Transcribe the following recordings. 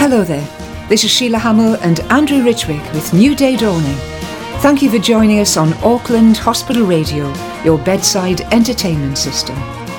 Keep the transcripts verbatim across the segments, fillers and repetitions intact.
Hello there, this is Sheila Hamill and Andrew Ridgwick with New Day Dawning. Thank you for joining us on Auckland Hospital Radio, your bedside entertainment system.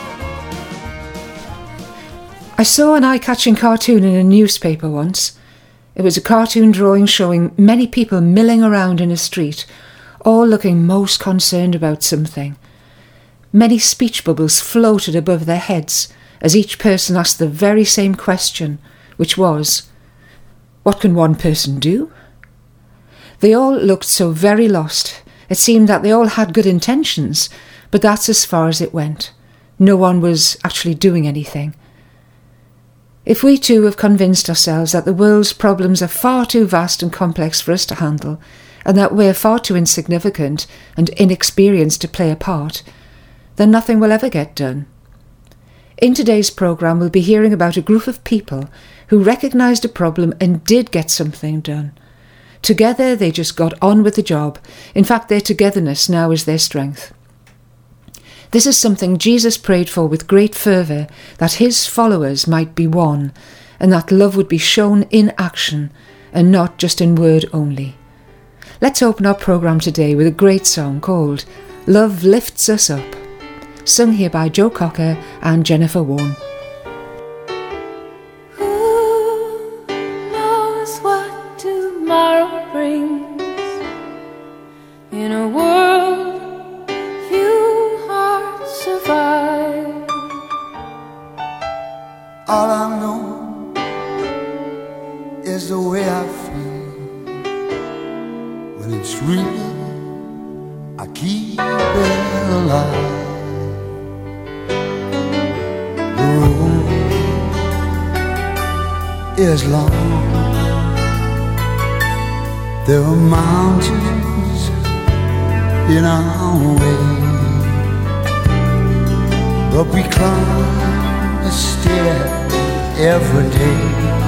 I saw an eye-catching cartoon in a newspaper once. It was a cartoon drawing showing many people milling around in a street, all looking most concerned about something. Many speech bubbles floated above their heads as each person asked the very same question, which was, what can one person do? They all looked so very lost. It seemed that they all had good intentions, but that's as far as it went. No one was actually doing anything. If we too have convinced ourselves that the world's problems are far too vast and complex for us to handle, and that we're far too insignificant and inexperienced to play a part, then nothing will ever get done. In today's programme, we'll be hearing about a group of people who recognised a problem and did get something done. Together, they just got on with the job. In fact, their togetherness now is their strength. This is something Jesus prayed for with great fervour, that his followers might be one, and that love would be shown in action, and not just in word only. Let's open our programme today with a great song called Love Lifts Us Up, sung here by Joe Cocker and Jennifer Warren. In a world few hearts survive. All I know is the way I feel. When it's real, I keep it alive. The road is long. There are mountains in our way, but we climb a stair every day.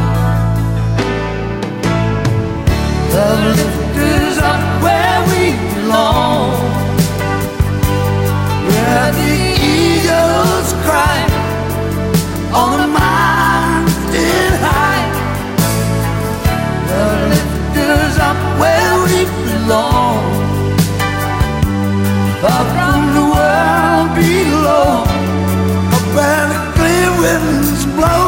Love lifts us up where we belong, where the eagles cry on the mountain high. Love lifts us up where we belong, up from the world below, up where the clear winds blow.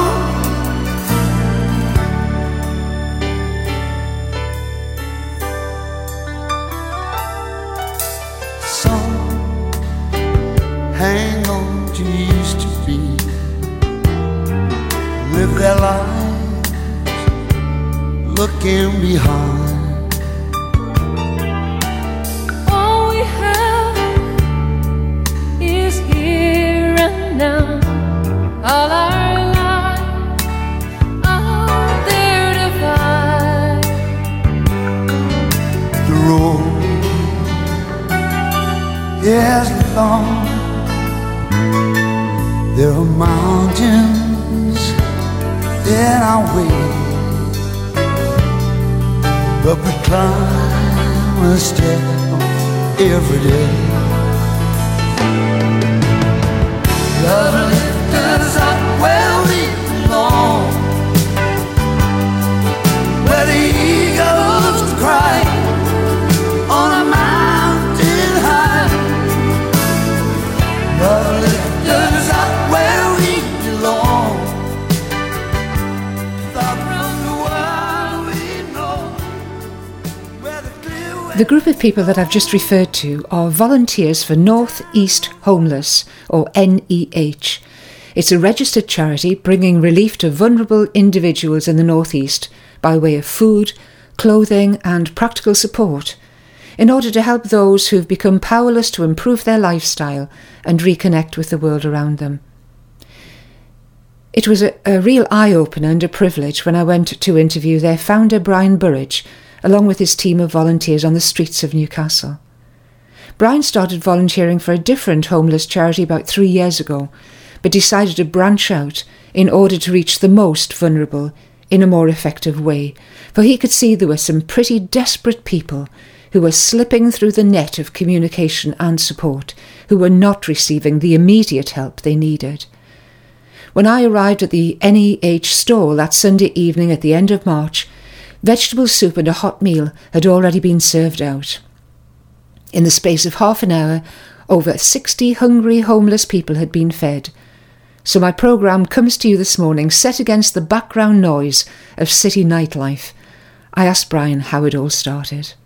Some hang on to used to be, live their lives looking behind. Now, all our lives are there to find. The road is long. There are mountains in our way, but we climb a step every day. Love lifts us up where we belong, where the eagles cry on a mountain high. Love lifts us up where we belong, far from the world we know, where the clear way. The group of people that I've just referred to are Volunteers for North East Homeless, or N E H. It's a registered charity bringing relief to vulnerable individuals in the North East by way of food, clothing and practical support, in order to help those who have become powerless to improve their lifestyle and reconnect with the world around them. It was a, a real eye-opener and a privilege when I went to interview their founder Brian Burridge, along with his team of volunteers on the streets of Newcastle. Brian started volunteering for a different homeless charity about three years ago, but decided to branch out in order to reach the most vulnerable in a more effective way, for he could see there were some pretty desperate people who were slipping through the net of communication and support, who were not receiving the immediate help they needed. When I arrived at the N E H stall that Sunday evening at the end of March, vegetable soup and a hot meal had already been served out. In the space of half an hour, over sixty hungry homeless people had been fed. So my programme comes to you this morning set against the background noise of city nightlife. I asked Brian how it all started.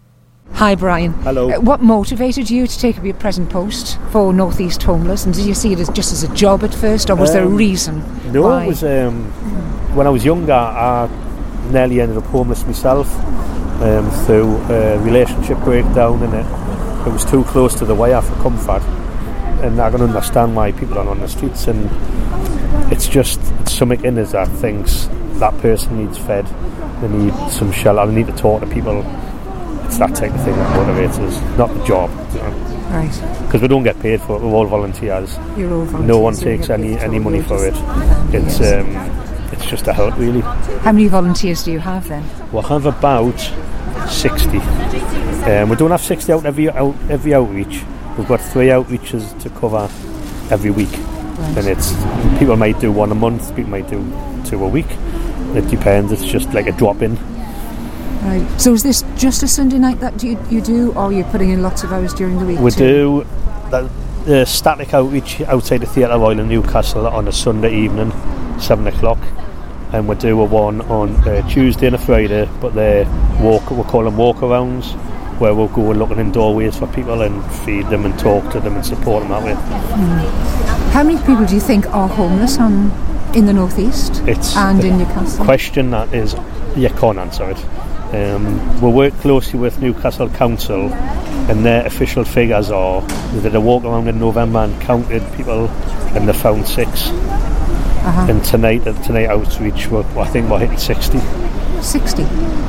Hi Brian. Hello. Uh, what motivated you to take up your present post for North East Homeless, and did you see it as just as a job at first, or was um, there a reason? No, why? it was um, when I was younger I nearly ended up homeless myself um, through a relationship breakdown, and it, it was too close to the wire for comfort, and I can understand why people are on the streets, and it's just it's something in us that thinks that person needs fed, they need some shelter, they need to talk to people. It's that type of thing that motivates us, not the job, you know. Right. Because we don't get paid for it, we're all volunteers. You're all volunteers. No one takes any, any money for it. It's um, it's just a help, really. How many volunteers do you have then? We'll have about sixty. Um, we don't have sixty out every out, every outreach. We've got three outreaches to cover every week. Right. And it's people might do one a month, people might do two a week. It depends, it's just like a drop in. Right. So is this just a Sunday night that you, you do, or are you putting in lots of hours during the week We too? do the, the static outreach outside the Theatre Royal in Newcastle on a Sunday evening, seven o'clock, and we do a one on a Tuesday and a Friday, but they walk, we call them walk-arounds, where we'll go looking in doorways for people and feed them and talk to them and support them that way. Mm. How many people do you think are homeless on in the North East It's and in Newcastle? Question that is, you can't answer it. Um, we work closely with Newcastle Council, and their official figures are they did a walk around in November and counted people, and they found six. Uh-huh. And tonight, at tonight outreach, we're, I think we're hitting sixty. Sixty.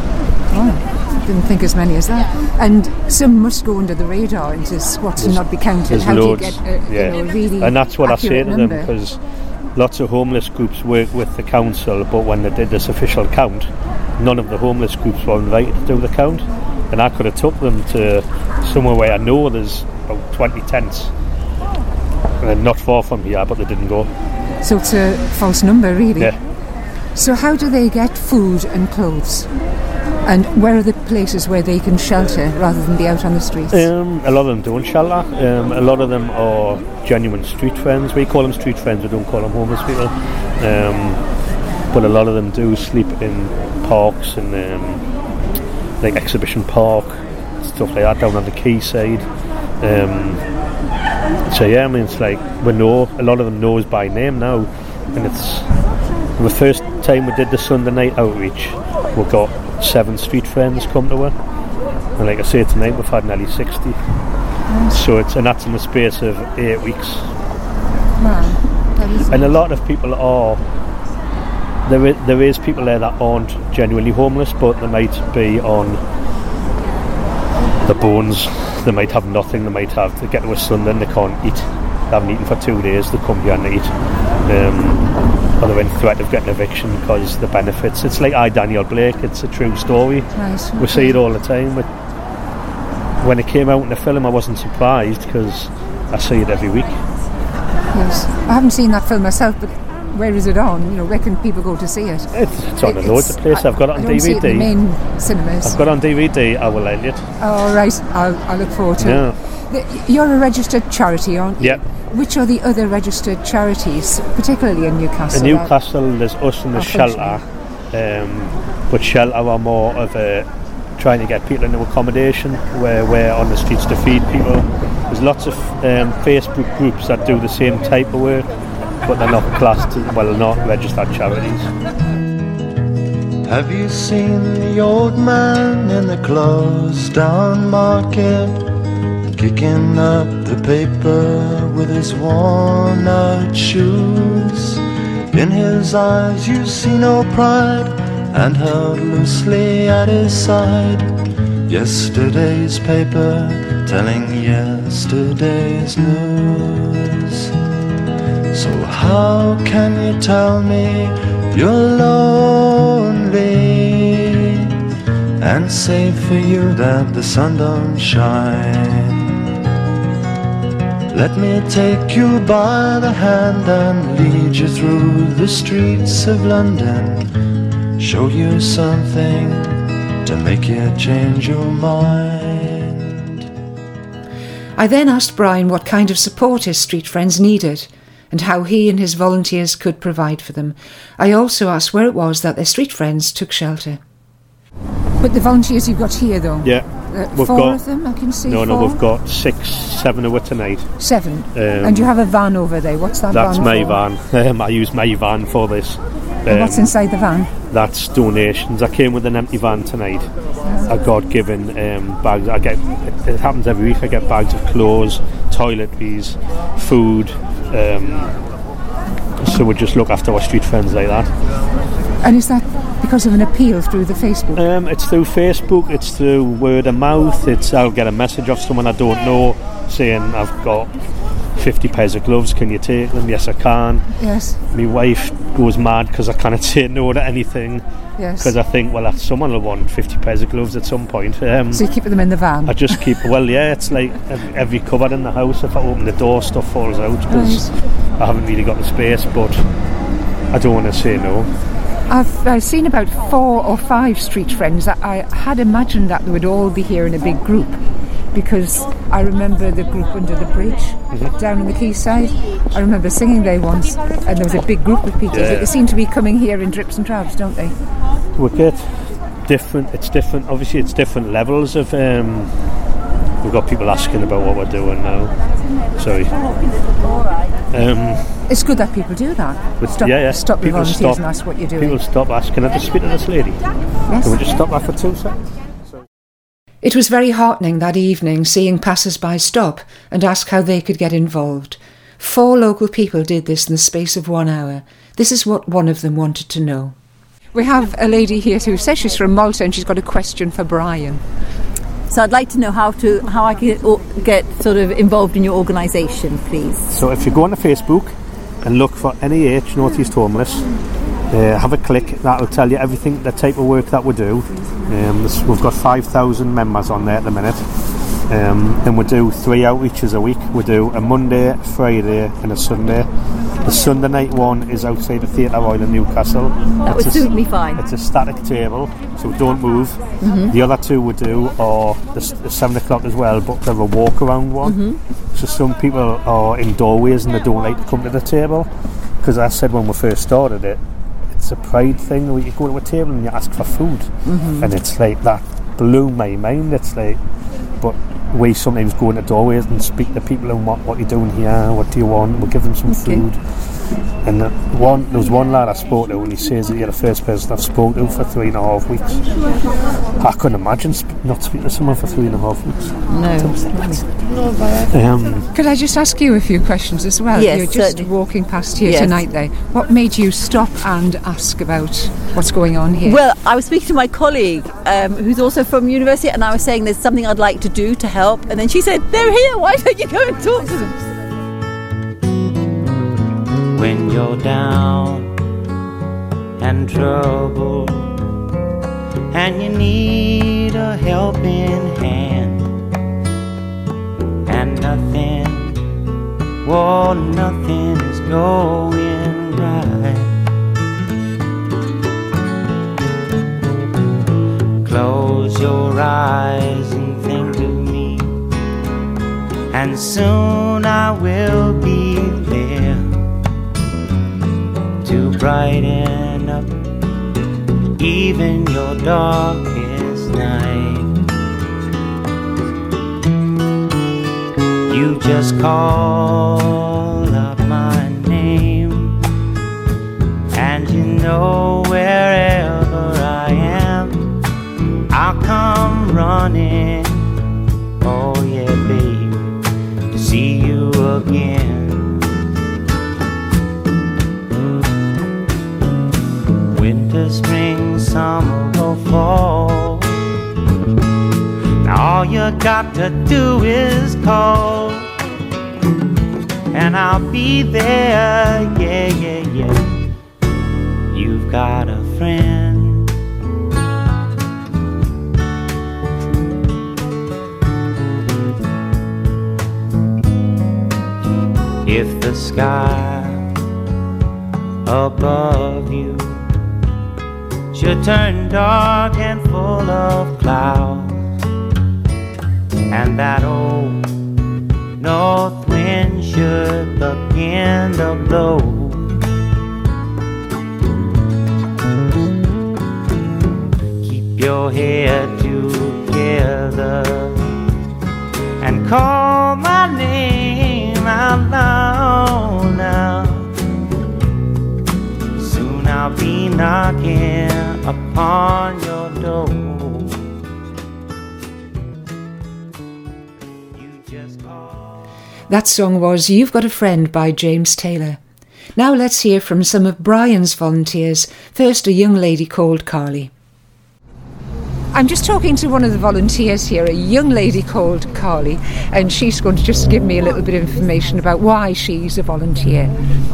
Oh, didn't think as many as that. And some must go under the radar into what's to not be counted. There's How loads, do you get a, yeah. you know, a really and that's what I say to number? them, because lots of homeless groups work with the council, but when they did this official count, none of the homeless groups were invited to do the count, and I could have took them to somewhere where I know there's about twenty tents, and not far from here, but they didn't go. So it's a false number, really. Yeah. So how do they get food and clothes? And where are the places where they can shelter rather than be out on the streets? Um, a lot of them don't shelter. Um, a lot of them are genuine street friends. We call them street friends, we don't call them homeless people. Um, but a lot of them do sleep in parks and um, like Exhibition Park, stuff like that down on the quayside. Um, so yeah, I mean, it's like we know, a lot of them know us by name now, and it's the first time we did the Sunday night outreach, we got seven street friends come to her, and like I say, tonight we've had nearly sixty. Nice. So it's and that's in the space of eight weeks. Wow, that is and nice. A lot of people are there is, there is people there that aren't genuinely homeless, but they might be on the bones, they might have nothing, they might have to get to a Sunday and they can't eat, they haven't eaten for two days, they come here and they eat. Um, or they're in threat of getting eviction because the benefits. It's like I, Daniel Blake, it's a true story. Right, okay. We see it all the time. But when it came out in the film, I wasn't surprised because I see it every week. Yes, I haven't seen that film myself, but where is it on? You know, where can people go to see it? It's, it's on it, a loads of places. I've got it on I don't D V D. See it in the main cinemas. I've got it on D V D. I will Elliot. Oh right, I'll, I'll look forward to yeah. it. You're a registered charity, aren't you? Yeah. Which are the other registered charities, particularly in Newcastle? In Newcastle, there's us and the Shelter, um, but Shelter are more of a trying to get people into accommodation where we're on the streets to feed people. There's lots of um, Facebook groups that do the same type of work, but they're not classed, well, they're not registered charities. Have you seen the old man in the closed down market, kicking up the paper with his worn out shoes? In his eyes you see no pride, and held loosely at his side, yesterday's paper telling yesterday's news. So how can you tell me you're lonely and say for you that the sun don't shine? Let me take you by the hand and lead you through the streets of London. Show you something to make you change your mind. I then asked Brian what kind of support his street friends needed and how he and his volunteers could provide for them. I also asked where it was that their street friends took shelter. But the volunteers you've got here, though? Yeah. Uh, We've four got, of them, I can see. No, four? no, we've got six, seven of it tonight. Seven. Um, and you have a van over there. What's that That's van my for? van. Um, I use my van for this. And Um, what's inside the van? That's donations. I came with an empty van tonight. I got given um, bags. I get it, it happens every week. I get bags of clothes, toiletries, food. Um, so we just look after our street friends like that. And is that because of an appeal through the Facebook? Um, it's through Facebook. It's through word of mouth. It's I'll get a message off someone I don't know saying I've got fifty pairs of gloves. Can you take them? Yes, I can. Yes. My wife goes mad because I cannot say no to anything. Yes. Because I think, well, someone will want fifty pairs of gloves at some point. Um, So you keep them in the van? I just keep, well, yeah, it's like every, every cupboard in the house. If I open the door, stuff falls out because Right. I haven't really got the space, but I don't want to say no. I've uh, seen about four or five street friends. I, I had imagined that they would all be here in a big group, because I remember the group under the bridge Mm-hmm. down in the quayside. I remember singing there once, and there was a big group of people. Yeah. They seem to be coming here in drips and drabs, don't they? We get different, it's different, obviously it's different levels of, um, we've got people asking about what we're doing now. Sorry. Um, It's good that people do that. But Stop, yeah, yeah. stop the People volunteers stop- and ask what you're doing. people stop asking, I just speak to this lady. Yes. Can we just stop that for two seconds? It was very heartening that evening seeing passers-by stop and ask how they could get involved. Four local people did this in the space of one hour. This is what one of them wanted to know. We have a lady here who says she's from Malta and she's got a question for Brian. So I'd like to know how to how I can o- get sort of involved in your organisation, please. So if you go on to Facebook and look for N E H North East Homeless, uh, have a click, that'll tell you everything, the type of work that we do. Um, this, we've got five thousand members on there at the minute, um, and we do three outreaches a week. We do a Monday, a Friday and a Sunday. The Sunday night one is outside the Theatre Royal in Newcastle. That would It's a- suit me fine. It's a static table, so don't move. Mm-hmm. The other two we do are the, s- the seven o'clock as well, but they're a walk around one. Mm-hmm. So some people are in doorways and they don't like to come to the table, because I said when we first started it, it's a pride thing where you go to a table and you ask for food, mm-hmm. and it's like that blew my mind. It's like, but we sometimes go into doorways and speak to people and what what you doing here, what do you want? We'll give them some Okay. food. And the one, there was one lad I spoke to, and he says that you're the first person I've spoken to for three and a half weeks. I couldn't imagine sp- not speaking to someone for three and a half weeks. No. Um, Could I just ask you a few questions as well? Yes, You're just certainly. walking past here Yes. tonight there. What made you stop and ask about what's going on here? Well, I was speaking to my colleague, um, who's also from university, and I was saying there's something I'd like to do to help, and then she said, "They're here. Why don't you go and talk to them?" When you're down and troubled and you need a helping hand, and nothing, well, nothing is going right. Close your eyes and think of me, and soon I will be there to brighten up even your darkest night. You just call up my name, and you know wherever I am, I'll come running. Oh yeah, babe, to see you again. Winter, spring, summer or fall, now all you got to do is call, and I'll be there, yeah, yeah, yeah. You've got a friend. if the sky above you should turn dark and full of clouds, and that old north wind should begin to blow, keep your head together and call my name out loud now. Soon I'll be knocking upon your door. You just call. That song was You've Got a Friend by James Taylor. Now let's hear from some of Brian's volunteers. First, a young lady called Carly. I'm just talking to one of the volunteers here, a young lady called Carly, and she's going to just give me a little bit of information about why she's a volunteer.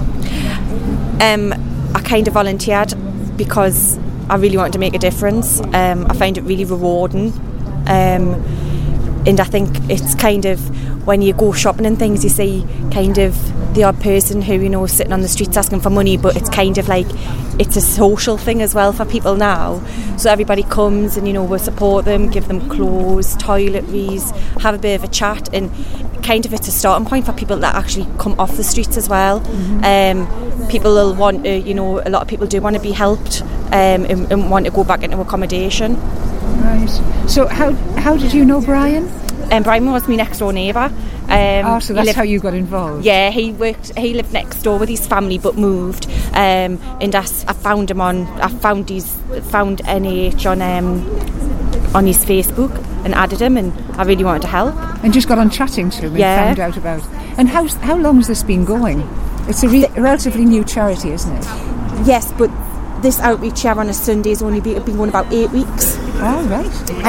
Um, I kind of volunteered because I really wanted to make a difference. Um, I find it really rewarding, um, and I think it's kind of when you go shopping and things, you see kind of the odd person who, you know, sitting on the streets asking for money, but it's kind of like it's a social thing as well for people now. So everybody comes and, you know, we'll support them, give them clothes, toiletries, have a bit of a chat, and kind of it's a starting point for people that actually come off the streets as well. Mm-hmm. Um, people will want to, you know, a lot of people do want to be helped um, and, and want to go back into accommodation. Right. So how how did you know Brian? Um, Brian was my next door neighbour. Um, oh, so that's lived, how you got involved? Yeah, he worked. He lived next door with his family, but moved. Um, and I, I found him on. I found his found N H on um, on his Facebook and added him, and I really wanted to help. And just got on chatting to him and yeah. found out about it. And how how long has this been going? It's a re- relatively new charity, isn't it? Yes, but this outreach here on a Sunday has only been, been going about eight weeks. Oh, right.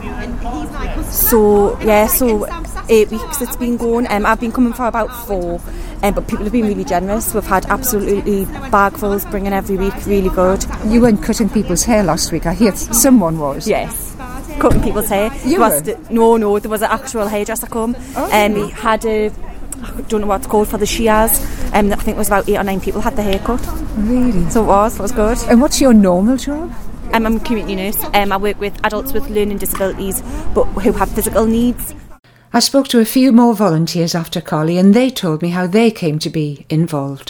Um, so yeah, so. Eight weeks it's been going. Um, I've been coming for about four, um, but people have been really generous. We've had absolutely bagfuls bringing every week, really good. You weren't cutting people's hair last week, I hear someone was. Yes, cutting people's hair. You was were? The, no, no, there was an actual hairdresser come. Oh, um, really? He had a, I don't know what it's called, for the Shias. Um, I think it was about eight or nine people had the haircut. Really? So it was, it was good. And what's your normal job? Um, I'm a community nurse. Um, I work with adults with learning disabilities, but who have physical needs. I spoke to a few more volunteers after Carly, and they told me how they came to be involved.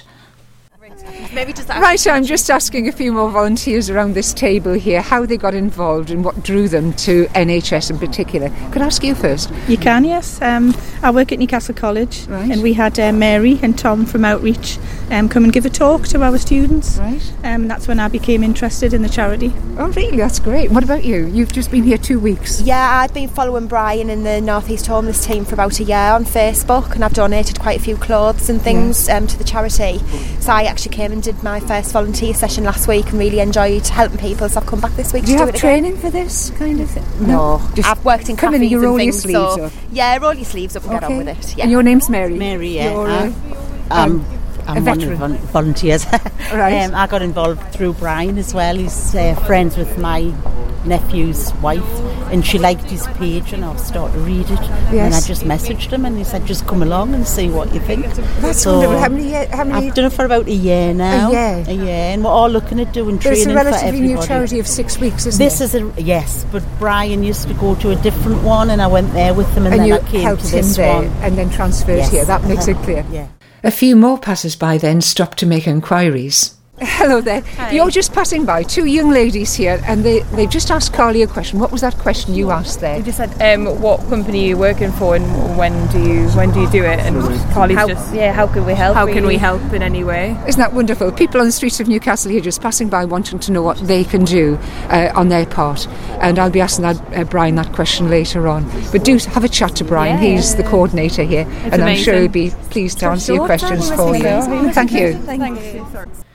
Maybe just Right, I'm just asking a few more volunteers around this table here how they got involved and what drew them to N H S in particular. Could I ask you first? You can, yes. Um, I work at Newcastle College, right. And we had uh, Mary and Tom from Outreach um, come and give a talk to our students. Right. Um, that's when I became interested in the charity. Oh, really? That's great. What about you? You've just been here two weeks. Yeah, I've been following Brian and the North East Homeless team for about a year on Facebook, and I've donated quite a few clothes and things yeah. um, to the charity. So I actually came and did my first volunteer session last week and really enjoyed helping people, so I've come back this week do to you do have it training again. for this kind of thing? No, just I've worked in come cafes in and you roll and your things, sleeves so up. yeah, roll your sleeves up and okay. get on with it. Yeah. And your name's Mary? Mary, yeah. You're, uh, uh, um, um, I'm a one veteran. of the vol- volunteers. Right. um, I got involved through Brian as well. He's uh, friends with my nephew's wife, and she liked his page, and I started to read it. Yes. And I just messaged him, and he said, "Just come along and see what you think." That's so wonderful. How many? year- How many? I've done it for about a year now. A year. A year, and we're all looking at doing But it's training a for relatively everybody. new charity of six weeks, isn't This it? is a yes, but Brian used to go to a different one, and I went there with him, and, and then you I came helped to him this there one. and then transferred Yes. here. That makes Uh-huh. it clear. Yeah. A few more passers-by then stopped to make inquiries. Hello there. Hi. You're just passing by. Two young ladies here, and they, they just asked Carly a question. What was that question you asked there? You just said um, what company are you working for and when do you when do you do it? And Carly's How, just yeah, how can we help? how can really? we help in any way? Isn't that wonderful? People on the streets of Newcastle here just passing by wanting to know what they can do uh, on their part. And I'll be asking that, uh, Brian that question later on. But do have a chat to Brian. Yeah, He's yeah, the yeah. coordinator here. It's and I'm sure he'll amazing. be pleased to For answer your sure, questions Tony, for you. that's amazing. Thank you. Thank you.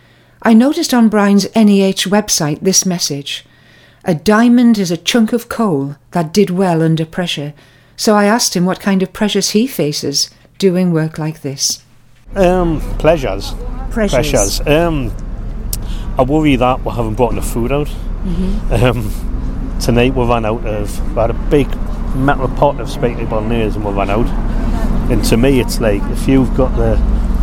I noticed on Brian's N E H website this message. A diamond is a chunk of coal that did well under pressure. So I asked him what kind of pressures he faces doing work like this. Um, pleasures. Pressures. Pressures. Um, I worry that we haven't brought enough food out. Mm-hmm. Um, tonight we ran out of, we had a big metal pot of spaghetti bolognese and we ran out. And to me it's like, if you've got the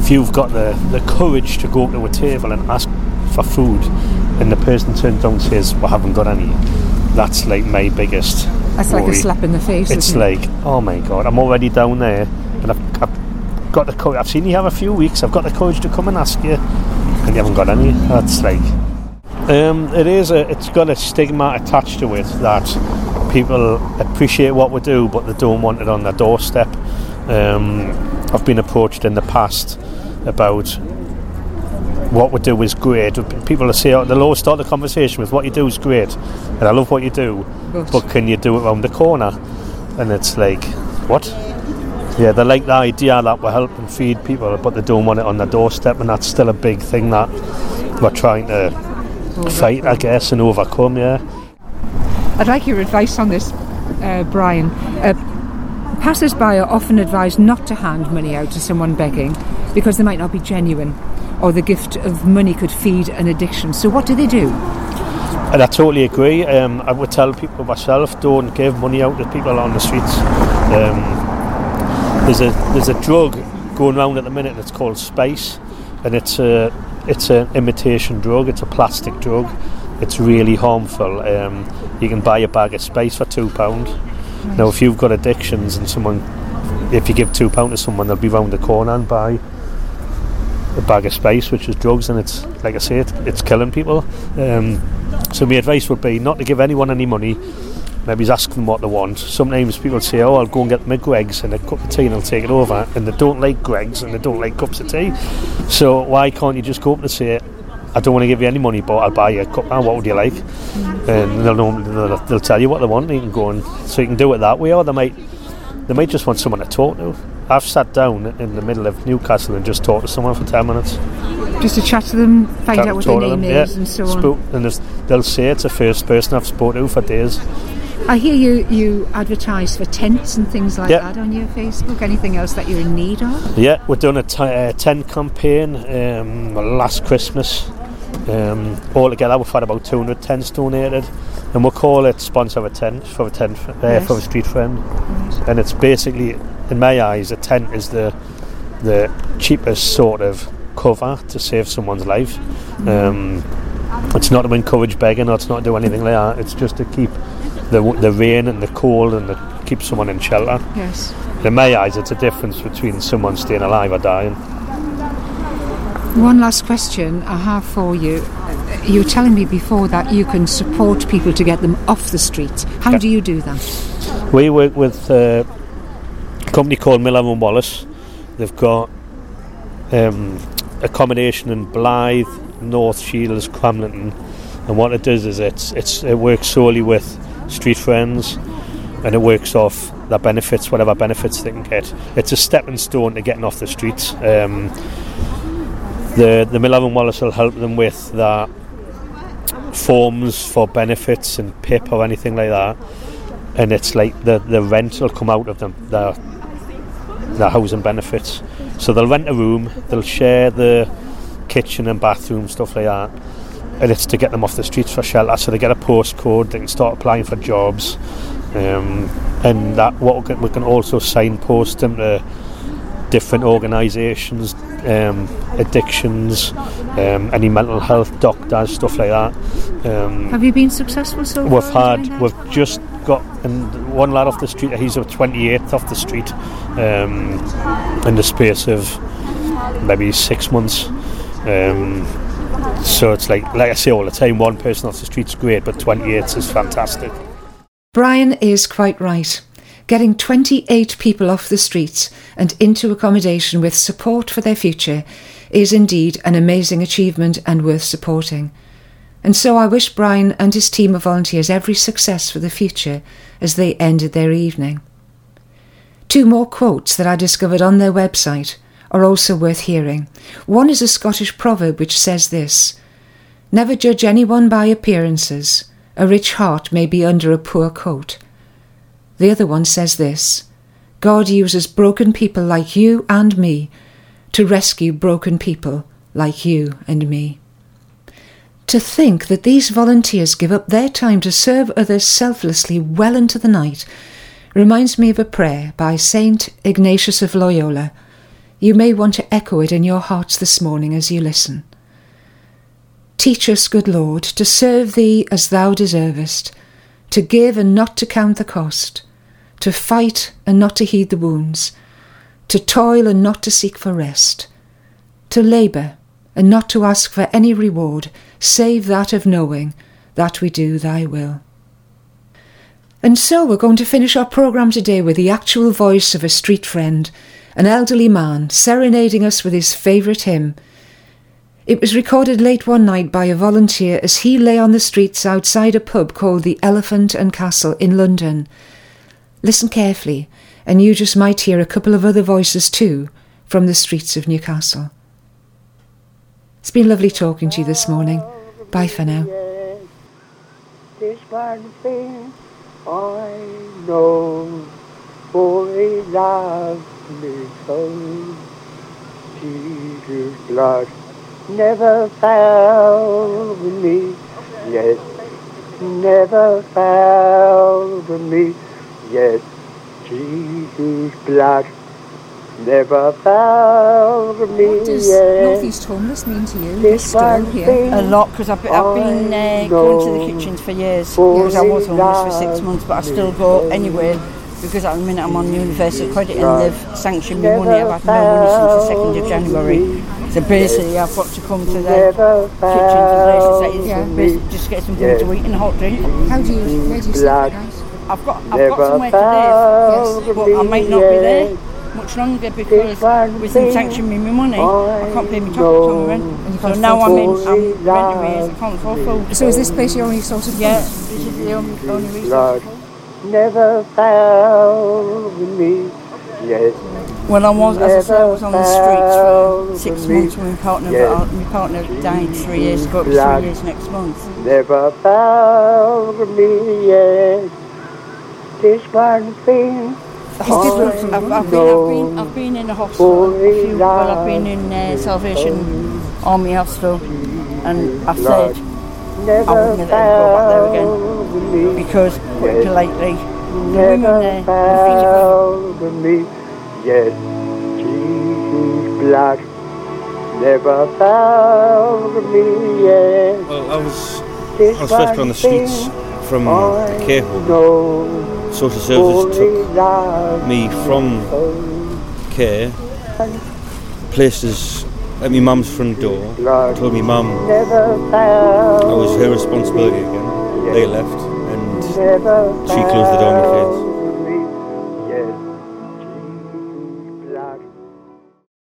if you've got the, the courage to go up to a table and ask for food, and the person turns down and says, "We haven't got any," that's like my biggest That's worry. like a slap in the face. It's isn't like, oh my God, I'm already down there, and I've, I've got the courage. I've seen you have a few weeks. I've got the courage to come and ask you, and you haven't got any. That's like, um, it is. A, it's got a stigma attached to it that people appreciate what we do, but they don't want it on their doorstep. Um, I've been approached in the past about what we do is great. People will say, oh, they'll always start the conversation with, what you do is great, and I love what you do, but, but can you do it around the corner? And it's like, what? Yeah, they like the idea that we're helping feed people, but they don't want it on their doorstep, and that's still a big thing that we're trying to overcome. fight, I guess, and overcome, yeah. I'd like your advice on this, uh, Brian. Uh, Passers-by are often advised not to hand money out to someone begging because they might not be genuine, or the gift of money could feed an addiction. So what do they do? And I totally agree. Um, I would tell people myself, don't give money out to people on the streets. Um, there's a there's a drug going around at the minute that's called Spice, and it's a it's an imitation drug. It's a plastic drug. It's really harmful. Um, you can buy a bag of Spice for two pound. Right. Now, if you've got addictions and someone, if you give two pound to someone, they'll be round the corner and buy a bag of Spice, which is drugs, and it's, like I say, it, it's killing people. Um, so my advice would be not to give anyone any money. Maybe ask them what they want. Sometimes people say, oh, I'll go and get my Greggs and a cup of tea and I'll take it over, and they don't like Greggs and they don't like cups of tea. So why can't you just go up and say, I don't want to give you any money, but I'll buy you a cup. Oh, what would you like? And they'll, know, they'll, they'll tell you what they want. You can go and, so you can do it that way, or they might they might just want someone to talk to. I've sat down in the middle of Newcastle and just talked to someone for ten minutes. Just to chat to them, find Chat, out what their name them, is, yeah. and so Spoke, on. And they'll say it's the first person I've spoken to for days. I hear you, you advertise for tents and things like yeah. that on your Facebook. Anything else that you're in need of? Yeah, we've done a t- uh, tent campaign um, last Christmas. Um, altogether we've had about two hundred tents donated, and we'll call it Sponsor a Tent for a tent uh, yes. for a street friend. Right. And it's basically, in my eyes, a tent is the the cheapest sort of cover to save someone's life. Mm. Um, it's not to encourage begging, or it's not to do anything like that. It's just to keep the the rain and the cold and the, keep someone in shelter. Yes. In my eyes, it's a difference between someone staying alive or dying. One last question I have for you. You were telling me before that you can support people to get them off the streets. How yeah. do you do that? We work with uh, a company called Miller and Wallace. They've got um, accommodation in Blythe, North Shields, Cramlington, and what it does is it's, it's it works solely with street friends, and it works off their benefits, whatever benefits they can get. It's a stepping stone to getting off the streets. Um, The the Miller and Wallace will help them with the forms for benefits and P I P or anything like that, and it's like the, the rent will come out of them, their, their housing benefits. So they'll rent a room, they'll share the kitchen and bathroom, stuff like that, and it's to get them off the streets for shelter. So they get a postcode, they can start applying for jobs, um, and that what we can, we can also signpost them to different organisations, um, addictions, um, any mental health doctors, stuff like that. Um, Have you been successful so we've far? We've had, we've just got and one lad off the street. He's a twenty-eighth off the street um, in the space of maybe six months. Um, so it's like, like I say all the time, one person off the street's great, but twenty-eight is fantastic. Brian is quite right. Getting twenty-eight people off the streets and into accommodation with support for their future is indeed an amazing achievement and worth supporting. And so I wish Brian and his team of volunteers every success for the future as they ended their evening. Two more quotes that I discovered on their website are also worth hearing. One is a Scottish proverb which says this: "Never judge anyone by appearances. A rich heart may be under a poor coat." The other one says this: "God uses broken people like you and me to rescue broken people like you and me." To think that these volunteers give up their time to serve others selflessly well into the night reminds me of a prayer by Saint Ignatius of Loyola. You may want to echo it in your hearts this morning as you listen. Teach us, good Lord, to serve Thee as Thou deservest, to give and not to count the cost, to fight and not to heed the wounds, to toil and not to seek for rest, to labour and not to ask for any reward save that of knowing that we do Thy will. And so we're going to finish our programme today with the actual voice of a street friend, an elderly man serenading us with his favourite hymn. It was recorded late one night by a volunteer as he lay on the streets outside a pub called the Elephant and Castle in London. Listen carefully, and you just might hear a couple of other voices too from the streets of Newcastle. It's been lovely talking to you this morning. Bye for now. This one thing I know, for He loves me so. Jesus' blood never failed me, yes, never failed me, yes. Jesus' blood never found me. What does yet. North East Homeless mean to you? This You're still here. A lot, because I've, I've been uh, going to the kitchens for years, because I was homeless for six months, but I still go anywhere, because at the minute I'm on universal credit and they've sanctioned me money. I've had no money since the second of January. So basically I've got to come to the kitchens and places that is, yeah. basically just get some food to eat and a hot drink. How do you, where do you sleep at night? I've got, I've got somewhere to live, yes, but I might not be there much longer because with them sanctioning me my money, I can't pay my top on rent. So now I'm in, I'm rent arrears, I can't afford food. So is this place your only source of food? Yeah, this is the only, only resource. Never found me, yes. Well, I was, as I said, I was on the streets for six months with my partner, yes. but my partner died three years ago, it'll be three years next month. Never found me, yes. This one thing. I've, I've, been, I've, been, I've been in a hospital, a few, well I've been in uh, Salvation Army Hospital, and I said I wouldn't let go back there again, because quite politely, the women there were me, yes, Jesus' blood never found me, yes. Well, I was, I was first put on the streets from the care home. Social services took me from care, placed us at my mum's front door, told me mum I was her responsibility again. They left and she closed the door in my face.